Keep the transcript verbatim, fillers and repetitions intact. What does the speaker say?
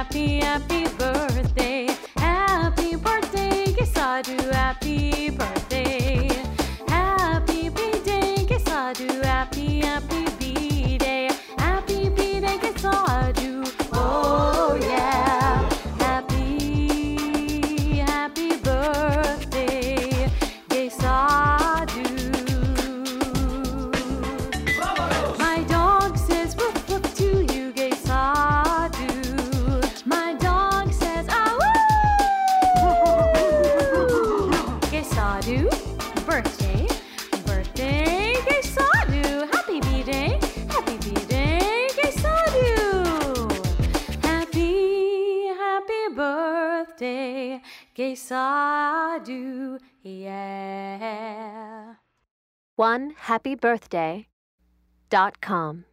happy, happy birthday. Happy birthday, que sadu, happy birthday. Happy B-day, que sadu, happy, happy B-day. Happy B-day, que sadu, oh yeah. Happy, happy birthday, que sadu. My dog says woof woof to you, que sadu. My dog says ah woo. Que sadu, birthday, birthday, que sadu. Happy B-day, happy B-day, que sadu. Happy, happy birthday, que sadu, yeah. one happy birthday dot com